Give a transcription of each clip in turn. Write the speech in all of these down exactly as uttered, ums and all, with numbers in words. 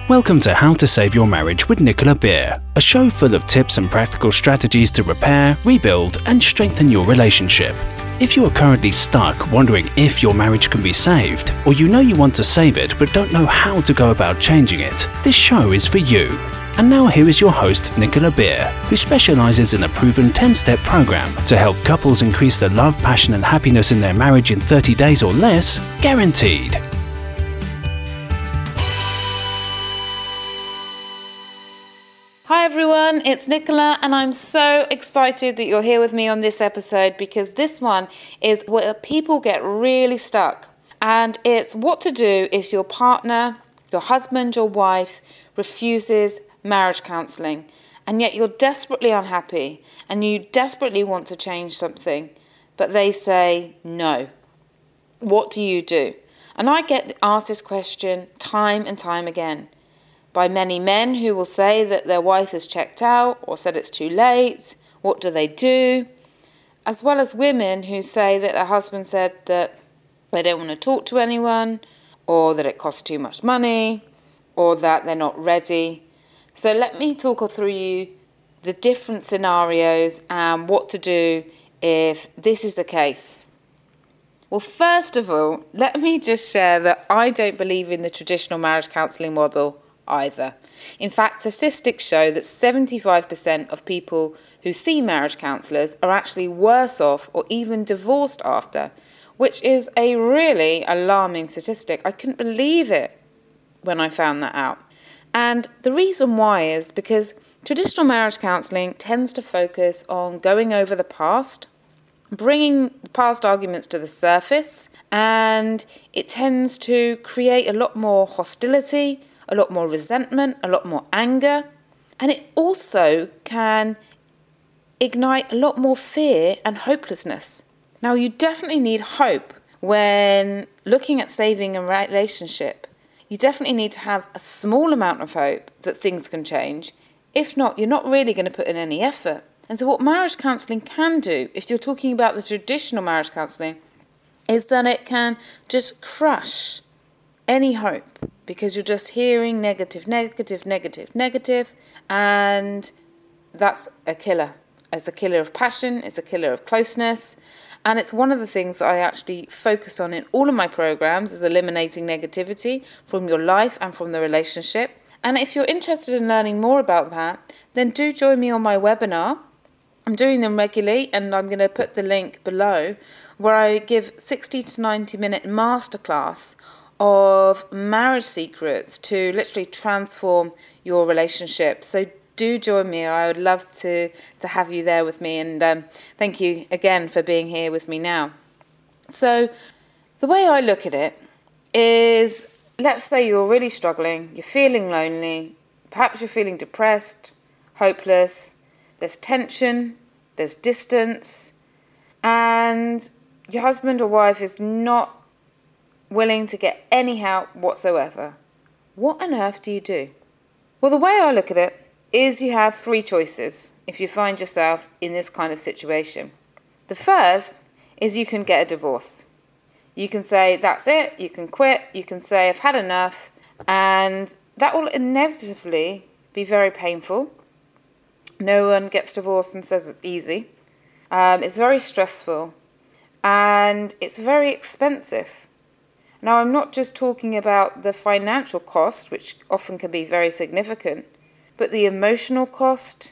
Welcome to How to Save Your Marriage with Nicola Beer, a show full of tips and practical strategies to repair, rebuild, and strengthen your relationship. If you are currently stuck wondering if your marriage can be saved, or you know you want to save it but don't know how to go about changing it, this show is for you. And now here is your host, Nicola Beer, who specializes in a proven ten-step program to help couples increase the love, passion, and happiness in their marriage in thirty days or less, guaranteed. Hi everyone, it's Nicola and I'm so excited that you're here with me on this episode because this one is where people get really stuck, and it's what to do if your partner, your husband, your wife refuses marriage counselling and yet you're desperately unhappy and you desperately want to change something but they say no. What do you do? And I get asked this question time and time again by many men who will say that their wife has checked out or said it's too late. What do they do? As well as women who say that their husband said that they don't want to talk to anyone, or that it costs too much money, or that they're not ready. So let me talk through you the different scenarios and what to do if this is the case. Well, first of all, let me just share that I don't believe in the traditional marriage counselling model either. In fact, statistics show that seventy-five percent of people who see marriage counsellors are actually worse off or even divorced after, which is a really alarming statistic. I couldn't believe it when I found that out. And the reason why is because traditional marriage counselling tends to focus on going over the past, bringing past arguments to the surface, and it tends to create a lot more hostility, a lot more resentment, a lot more anger, and it also can ignite a lot more fear and hopelessness. Now, you definitely need hope when looking at saving a relationship. You definitely need to have a small amount of hope that things can change. If not, you're not really going to put in any effort. And so what marriage counselling can do, if you're talking about the traditional marriage counselling, is that it can just crush any hope, because you're just hearing negative, negative, negative, negative, and that's a killer. It's a killer of passion, it's a killer of closeness, and it's one of the things that I actually focus on in all of my programs, is eliminating negativity from your life and from the relationship. And if you're interested in learning more about that, then do join me on my webinar. I'm doing them regularly, and I'm going to put the link below, where I give sixty to ninety minute masterclass of marriage secrets to literally transform your relationship. So do join me. I would love to to have you there with me, and um, thank you again for being here with me now. So the way I look at it is, let's say you're really struggling, you're feeling lonely, perhaps you're feeling depressed, hopeless, there's tension, there's distance, and your husband or wife is not willing to get any help whatsoever. What on earth do you do? Well, the way I look at it is you have three choices if you find yourself in this kind of situation. The first is you can get a divorce. You can say, that's it, you can quit, you can say, I've had enough, and that will inevitably be very painful. No one gets divorced and says it's easy. Um, it's very stressful, and it's very expensive. Now, I'm not just talking about the financial cost, which often can be very significant, but the emotional cost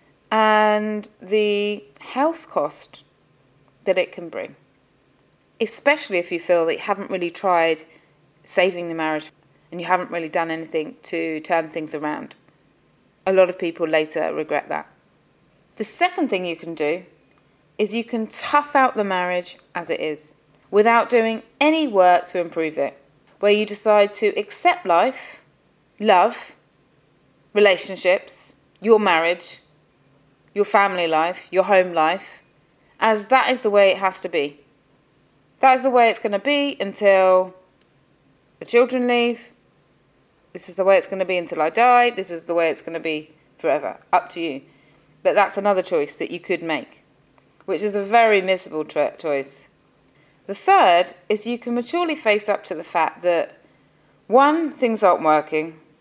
and the health cost that it can bring, especially if you feel that you haven't really tried saving the marriage and you haven't really done anything to turn things around. A lot of people later regret that. The second thing you can do is you can tough out the marriage as it is, without doing any work to improve it, where you decide to accept life, love, relationships, your marriage, your family life, your home life, as that is the way it has to be. That is the way it's going to be until the children leave. This is the way it's going to be until I die. This is the way it's going to be forever. Up to you. But that's another choice that you could make, which is a very miserable tra- choice. The third is you can maturely face up to the fact that, one, things aren't working.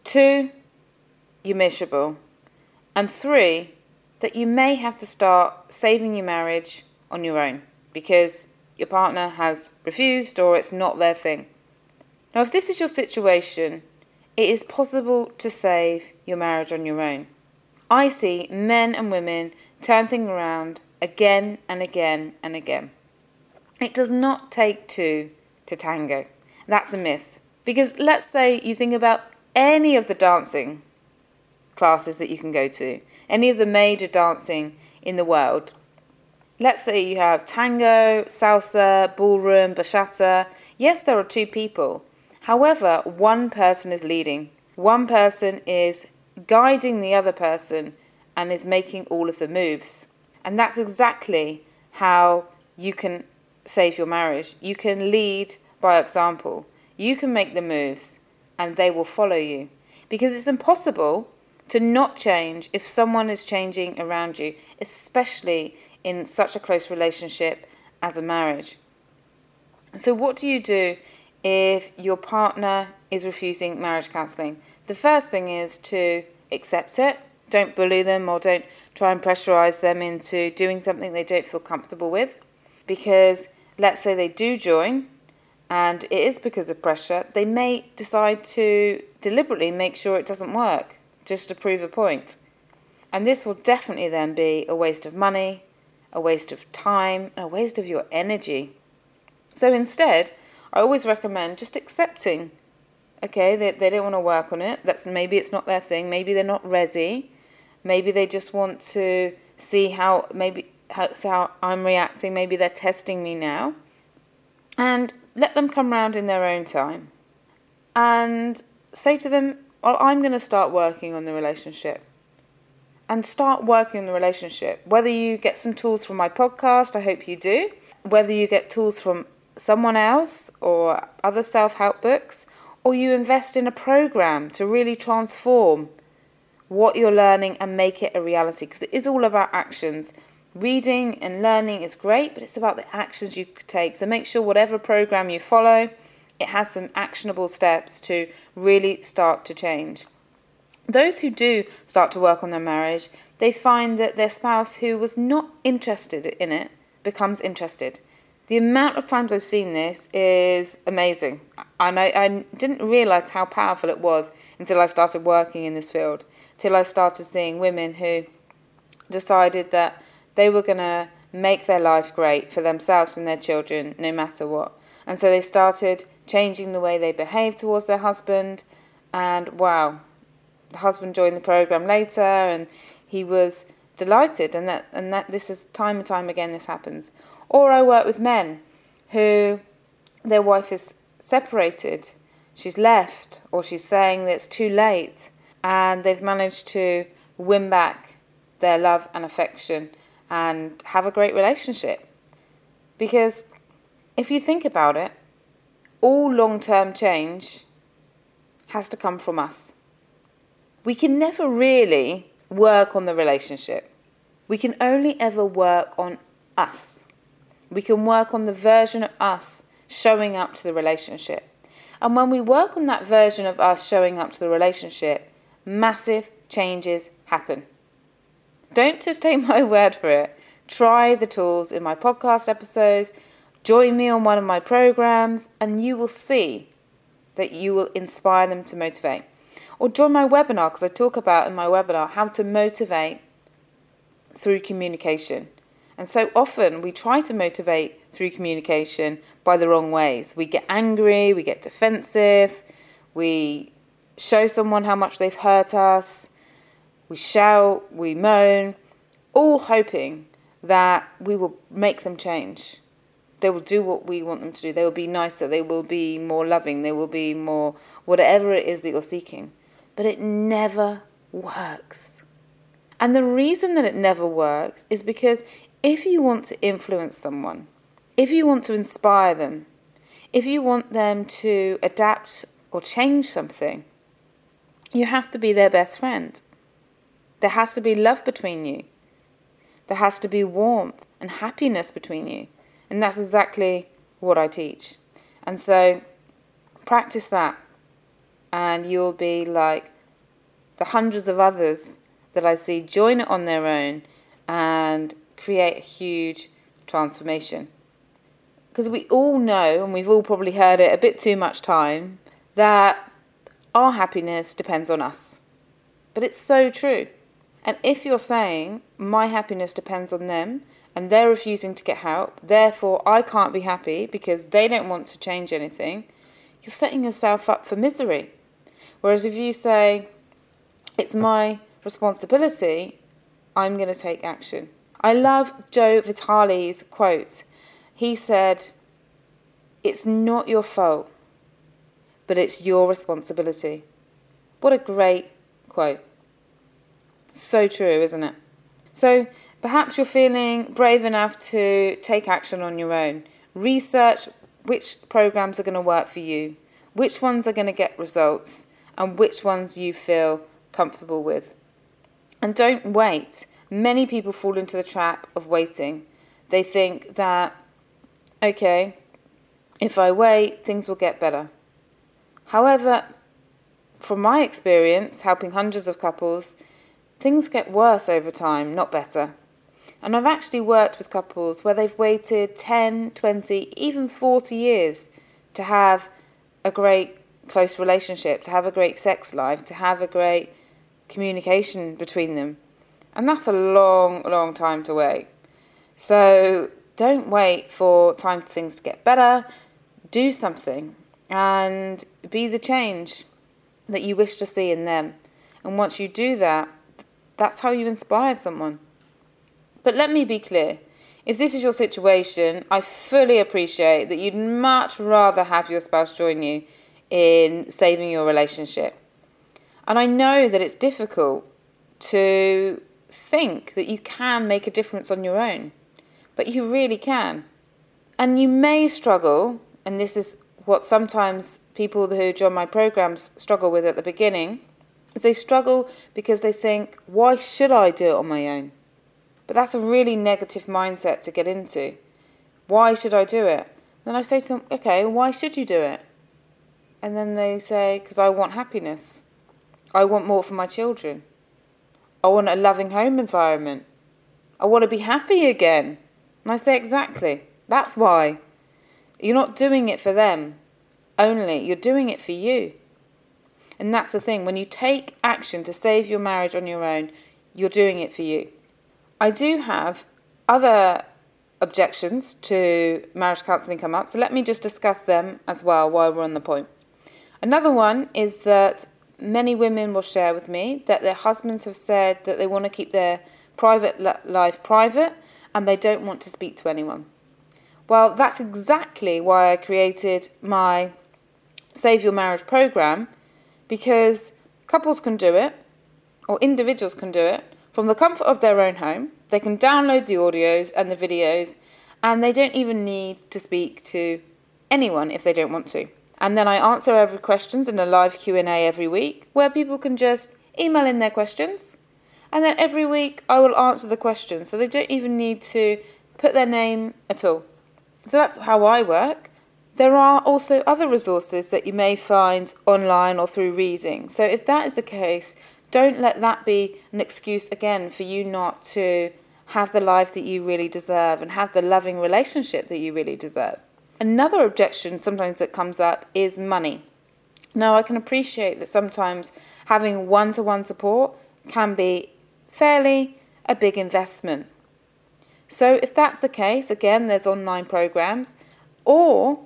Two, you're miserable. And three, that you may have to start saving your marriage on your own because your partner has refused or it's not their thing. Now, if this is your situation, it is possible to save your marriage on your own. I see men and women turn things around again and again and again. It does not take two to tango. That's a myth. Because let's say you think about any of the dancing classes that you can go to, any of the major dancing in the world. Let's say you have tango, salsa, ballroom, bachata. Yes, there are two people. However, one person is leading. One person is guiding the other person and is making all of the moves. And that's exactly how you can save your marriage. You can lead by example. You can make the moves and they will follow you. Because it's impossible to not change if someone is changing around you, especially in such a close relationship as a marriage. So what do you do if your partner is refusing marriage counselling? The first thing is to accept it. Don't bully them or don't try and pressurise them into doing something they don't feel comfortable with. Because let's say they do join and it is because of pressure, they may decide to deliberately make sure it doesn't work just to prove a point. And this will definitely then be a waste of money, a waste of time, and a waste of your energy. So instead, I always recommend just accepting, okay, they, they don't want to work on it. That's maybe it's not their thing. Maybe they're not ready. Maybe they just want to see how, maybe how, how I'm reacting. Maybe they're testing me now. And let them come round in their own time. And say to them, well, I'm going to start working on the relationship. And start working on the relationship. Whether you get some tools from my podcast, I hope you do. Whether you get tools from someone else or other self-help books, or you invest in a program to really transform what you're learning and make it a reality. Because it is all about actions. Reading and learning is great, but it's about the actions you take. So make sure whatever program you follow, it has some actionable steps to really start to change. Those who do start to work on their marriage, they find that their spouse who was not interested in it becomes interested. The amount of times I've seen this is amazing. And I, I didn't realise how powerful it was until I started working in this field, till I started seeing women who decided that they were going to make their life great for themselves and their children no matter what. And so they started changing the way they behaved towards their husband. And wow, the husband joined the program later and he was delighted. And that and that this is time and time again this happens. Or I work with men who their wife is separated, she's left, or she's saying that it's too late, and they've managed to win back their love and affection and have a great relationship. Because if you think about it, all long-term change has to come from us. We can never really work on the relationship. We can only ever work on us. We can work on the version of us showing up to the relationship. And when we work on that version of us showing up to the relationship, massive changes happen. Don't just take my word for it. Try the tools in my podcast episodes. Join me on one of my programs and you will see that you will inspire them to motivate. Or join my webinar, because I talk about in my webinar how to motivate through communication. And so often we try to motivate through communication by the wrong ways. We get angry, we get defensive, we show someone how much they've hurt us, we shout, we moan, all hoping that we will make them change. They will do what we want them to do. They will be nicer, they will be more loving, they will be more whatever it is that you're seeking. But it never works. And the reason that it never works is because if you want to influence someone, if you want to inspire them, if you want them to adapt or change something, you have to be their best friend. There has to be love between you. There has to be warmth and happiness between you. And that's exactly what I teach. And so practice that and you'll be like the hundreds of others that I see join it on their own and create a huge transformation. Because we all know, and we've all probably heard it a bit too much time, that our happiness depends on us. But it's so true. And if you're saying, my happiness depends on them, and they're refusing to get help, therefore I can't be happy because they don't want to change anything, you're setting yourself up for misery. Whereas if you say, it's my responsibility, I'm going to take action. I love Joe Vitale's quote. He said, it's not your fault, but it's your responsibility. What a great quote. So true, isn't it? So perhaps you're feeling brave enough to take action on your own. Research which programs are going to work for you, which ones are going to get results, and which ones you feel comfortable with. And don't wait. Many people fall into the trap of waiting. They think that, okay, if I wait, things will get better. However, from my experience, helping hundreds of couples, things get worse over time, not better. And I've actually worked with couples where they've waited ten, twenty, even forty years to have a great close relationship, to have a great sex life, to have a great communication between them. And that's a long, long time to wait. So don't wait for time for things to get better. Do something and be the change that you wish to see in them. And once you do that, that's how you inspire someone. But let me be clear. If this is your situation, I fully appreciate that you'd much rather have your spouse join you in saving your relationship. And I know that it's difficult to think that you can make a difference on your own, but you really can. And you may struggle, and this is what sometimes people who join my programs struggle with at the beginning, is they struggle because they think, why should I do it on my own? But that's a really negative mindset to get into. Why should I do it? Then I say to them, okay, why should you do it? And then they say, because I want happiness. I want more for my children. I want a loving home environment. I want to be happy again. And I say, exactly. That's why. You're not doing it for them only. You're doing it for you. And that's the thing. When you take action to save your marriage on your own, you're doing it for you. I do have other objections to marriage counselling come up, so let me just discuss them as well while we're on the point. Another one is that many women will share with me that their husbands have said that they want to keep their private life private and they don't want to speak to anyone. Well, that's exactly why I created my Save Your Marriage program, because couples can do it, or individuals can do it, from the comfort of their own home. They can download the audios and the videos, and they don't even need to speak to anyone if they don't want to. And then I answer every questions in a live Q and A every week, where people can just email in their questions. And then every week I will answer the questions, so they don't even need to put their name at all. So that's how I work. There are also other resources that you may find online or through reading. So if that is the case, don't let that be an excuse again for you not to have the life that you really deserve and have the loving relationship that you really deserve. Another objection sometimes that comes up is money. Now, I can appreciate that sometimes having one-to-one support can be fairly a big investment. So if that's the case, again, there's online programs, or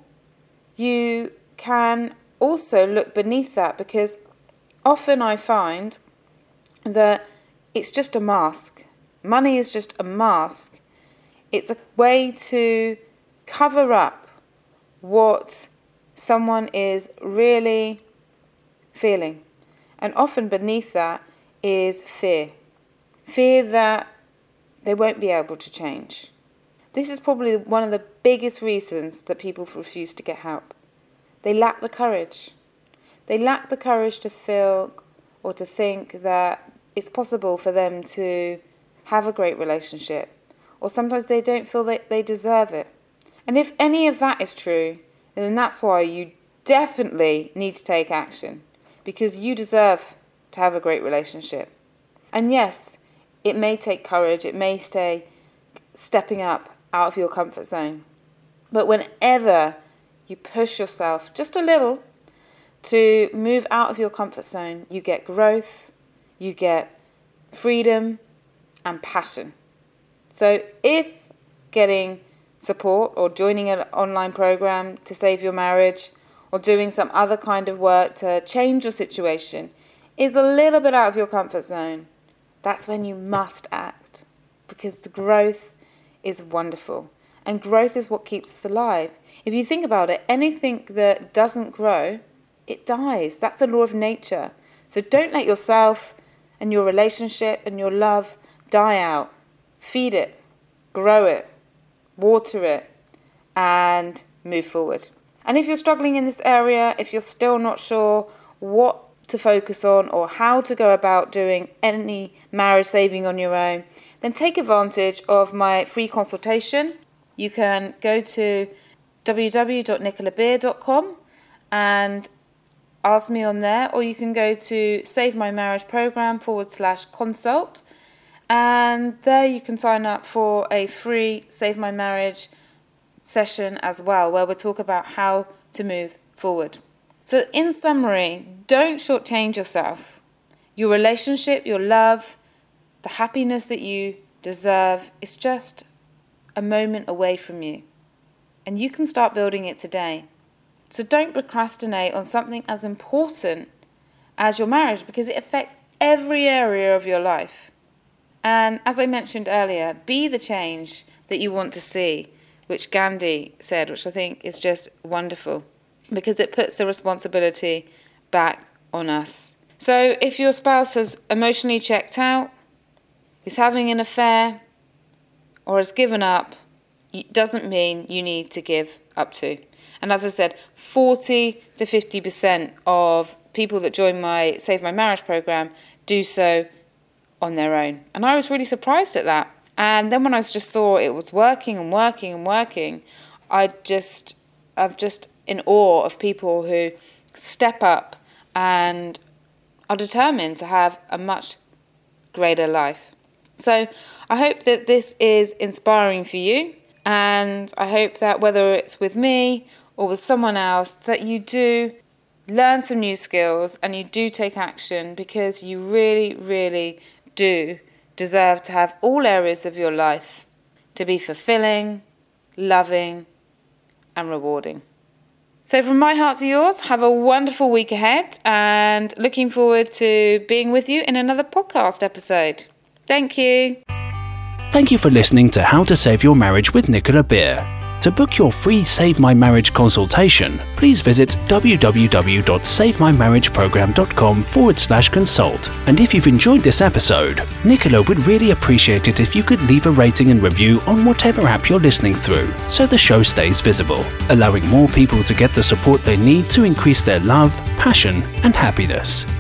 you can also look beneath that, because often I find that it's just a mask. Money is just a mask. It's a way to cover up what someone is really feeling. And often beneath that is fear. Fear that they won't be able to change. This is probably one of the biggest reasons that people refuse to get help. They lack the courage. They lack the courage to feel or to think that it's possible for them to have a great relationship. Or sometimes they don't feel that they deserve it. And if any of that is true, then that's why you definitely need to take action. Because you deserve to to have a great relationship. And yes, it may take courage, it may stay stepping up out of your comfort zone. But whenever you push yourself just a little to move out of your comfort zone, you get growth, you get freedom and passion. So if getting support or joining an online program to save your marriage or doing some other kind of work to change your situation is a little bit out of your comfort zone, that's when you must act, because the growth is wonderful. And growth is what keeps us alive. If you think about it, anything that doesn't grow, it dies. That's the law of nature. So don't let yourself and your relationship and your love die out. Feed it, grow it, water it, and move forward. And if you're struggling in this area, if you're still not sure what to focus on or how to go about doing any marriage saving on your own, then take advantage of my free consultation. You can go to w w w dot nicola beer dot com and ask me on there, or you can go to Save My Marriage Program forward slash consult, and there you can sign up for a free Save My Marriage session as well, where we'll talk about how to move forward. So in summary, don't shortchange yourself. Your relationship, your love, the happiness that you deserve is just a moment away from you, and you can start building it today. So don't procrastinate on something as important as your marriage, because it affects every area of your life. And as I mentioned earlier, be the change that you want to see, which Gandhi said, which I think is just wonderful, because it puts the responsibility back on us. So if your spouse has emotionally checked out, is having an affair, or has given up, it doesn't mean you need to give up to. And as I said, forty to fifty percent of people that join my Save My Marriage program do so on their own. And I was really surprised at that. And then when I just saw it was working and working and working, I just, I'm just in awe of people who step up and are determined to have a much greater life. So I hope that this is inspiring for you, and I hope that whether it's with me or with someone else, that you do learn some new skills and you do take action, because you really, really do deserve to have all areas of your life to be fulfilling, loving, and rewarding. So from my heart to yours, have a wonderful week ahead, and looking forward to being with you in another podcast episode. Thank you. Thank you for listening to How to Save Your Marriage with Nicola Beer. To book your free Save My Marriage consultation, please visit w w w dot save my marriage program dot com forward slash consult. And if you've enjoyed this episode, Nicola would really appreciate it if you could leave a rating and review on whatever app you're listening through, so the show stays visible, allowing more people to get the support they need to increase their love, passion, and happiness.